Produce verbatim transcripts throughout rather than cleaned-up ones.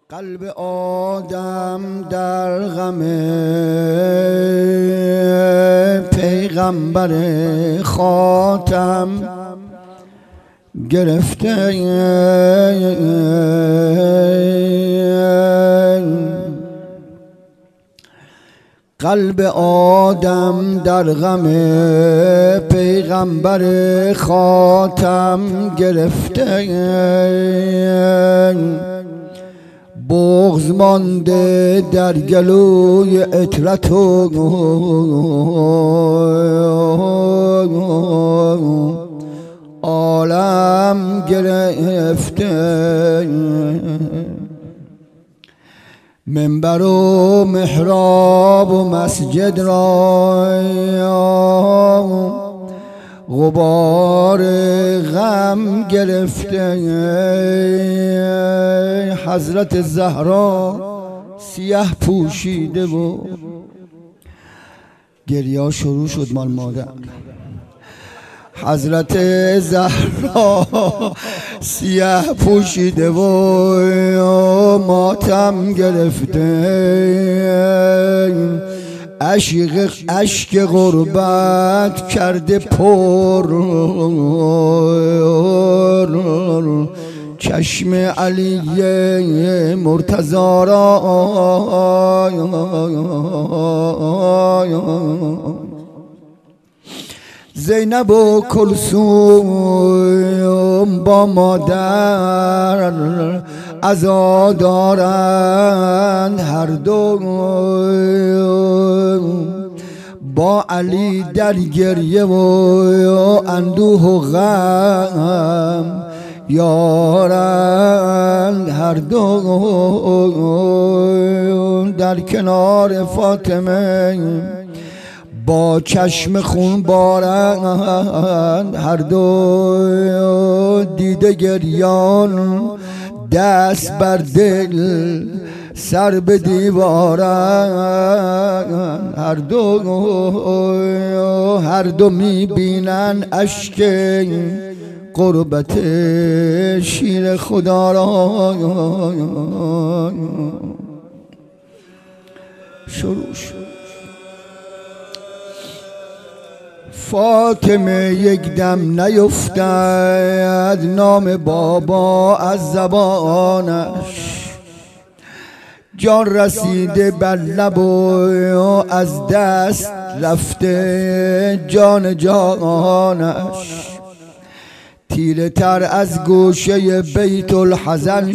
قلب آدم در غم پیغمبر خاتم گرفته، قلب آدم در غم پیغمبر خاتم گرفته، بغض مانده در گلوی عطرت و عالم گرفته، منبر و محراب و مسجد را غبار غم گرفته، حضرت زهرا سیاه پوشیده و گریه شروع شد مال مادر. حضرت زهرا سیاه پوشیده و ماتم گرفته، عشق عشق غربت کرده پر چشم علی مرتضی را، زینب و کلثوم با مادر عزا دارند هر دو، با علی در گریه و اندوه و غم یارند هر دو، در کنار فاطمه با چشم خون بارند هر دو، دیده گریان دست بر دل سر به دیوارند هر دو، هر دو میبینن اشک قربت شیر خدا را. شروع شد. فاطمه یک دم نیفتد نام بابا از زبانش، جان رسیده بر لب و از دست رفته جان جانش، تیره تر از گوشه بیت الحزن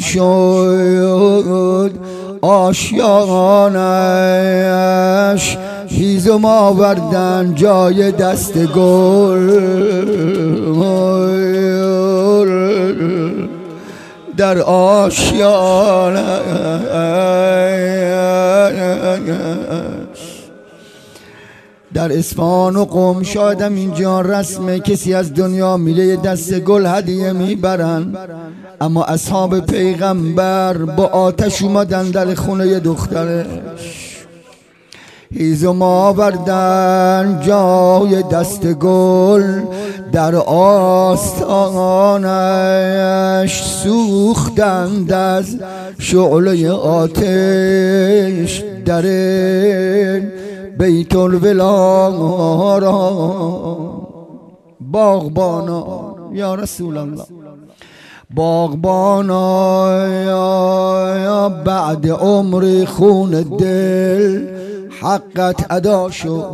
شد آشیانش، هیزم آوردن جای دست گل در آشیانش، در اصفهان و قم شادم اینجا رسمه، کسی از دنیا میره دست گل هدیه میبرن، اما اصحاب پیغمبر با آتش اومدن در خونه دخترش، هیزم آوردن جای دست گل در آستانش، سوختند از شعله آتش در بیت الولا را. باغبانا یا رسول الله، باغبانا یا بعد عمر خون دل حقت ادا شد،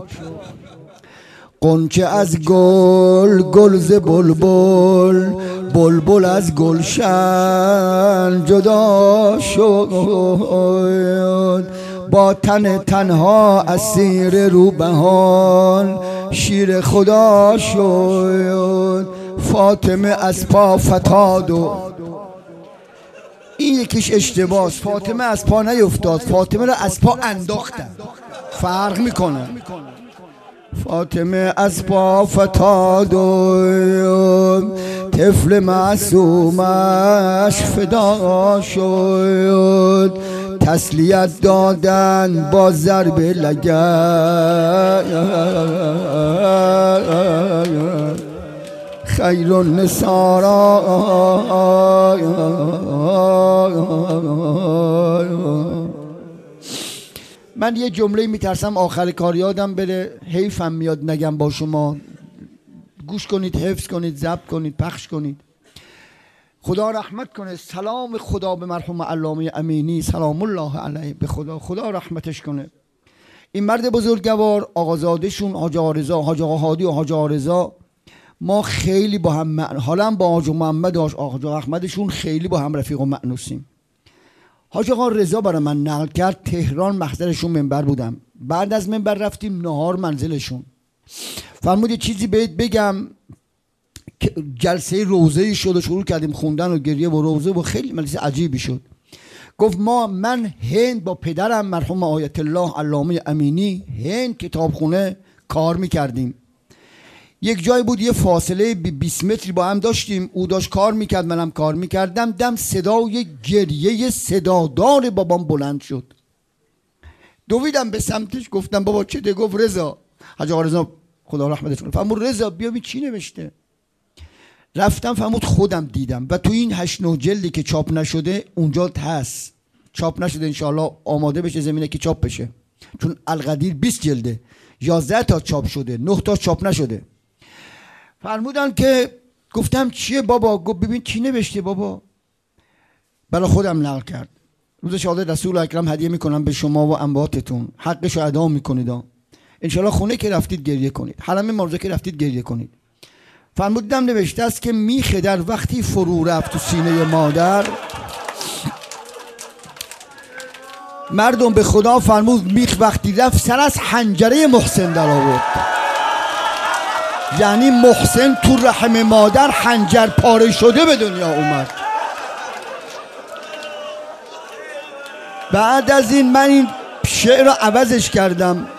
قنچه از گل گل ز بلبل، بلبل از گلشن جدا شد، با تن تنها اسیر روبهان شیر خدا شد، فاطمه از پا فتاد و این یکیش اشتباهه، فاطمه از پا نیفتاد، فاطمه را از پا انداختن، فرق میکنه. فاطمه از پا فتاد و طفل معصومش فدا شد، تسلیت دادن با ضرب لگد، خیر النساء من یه جمله میترسم آخر کار یادم بره، حیفم میاد نگم با شما. گوش کنید، حفظ کنید، ضبط کنید، پخش کنید. خدا رحمت کنه. سلام خدا به مرحوم علامه امینی سلام الله علیه. به خدا خدا رحمتش کنه. این مرد بزرگوار، آقازادهشون حاج آقارضا، حاج آقا هادی و حاج آقارضا، ما خیلی با هم معنوسیم. حالا با حاج محمد و حاج احمدشون خیلی با هم رفیق و معنوسیم. حاج آقا رضا برای من نقل کرد، تهران محضرشون منبر بودم. بعد از منبر رفتیم نهار منزلشون. فرمود یه چیزی بهت بگم. جلسه روزه‌ای شد و شروع کردیم خوندن و گریه و روزه و خیلی مجلس عجیبی شد. گفت ما من هند با پدرم مرحوم آیت الله علامه امینی هند کتابخونه کار میکردیم. یک جای بود یه فاصله بیست متری با هم داشتیم. او داشت کار میکرد، منم کار میکردم. دم صدای گریه صدادار بابام بلند شد. دویدم به سمتش، گفتم بابا چه ده؟ گفت رضا. حاج آقا رضا خدا رحمتش کنه فرمود رضا بیا ببین چی نوشته. رفتم فرمود خودم دیدم و تو این هشت نه جلدی که چاپ نشده اونجا هست. چاپ نشده، انشاءالله آماده بشه زمینه که چاپ بشه، چون القدیر بیست جلده. یازده تا چاپ شده، نه تا چاپ نشده. فرمودن که گفتم چیه بابا؟ گفت ببین چی نوشته بابا. برای خودم نقل کرد. روز شهادت رسول اکرم هدیه میکنم به شما و امواتتون، حقشو ادا میکنید. انشاءالله خونه که رفتید گریه کنید، حرم مرزا که رفتید گریه کنید. فرمودم نوشته است که میخه در وقتی فرو رفت تو سینه مادر. مردم به خدا فرمود میخ وقتی رفت سر از حنجره محسن در آورد. یعنی محسن تو رحم مادر حنجر پاره شده به دنیا اومد. بعد از این من این شعر رو عوضش کردم.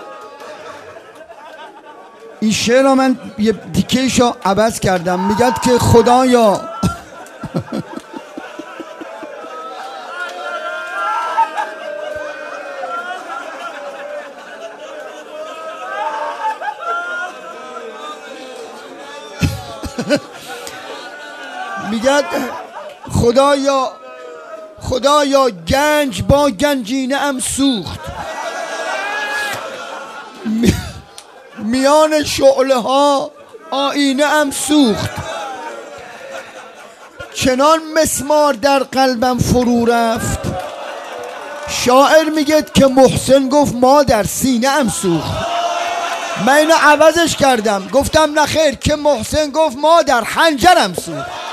این شعر رو من یه دیکهش رو عوض کردم. میگد که خدایا میگد خدایا خدایا گنج با گنجینه ام سوخت، میان شعله ها آینه ام سوخت، چنان مسمار در قلبم فرو رفت. شاعر میگه که محسن گفت ما در سینه ام سوخت. من اینو عوضش کردم، گفتم نخیر که محسن گفت ما در حنجرم سوخت.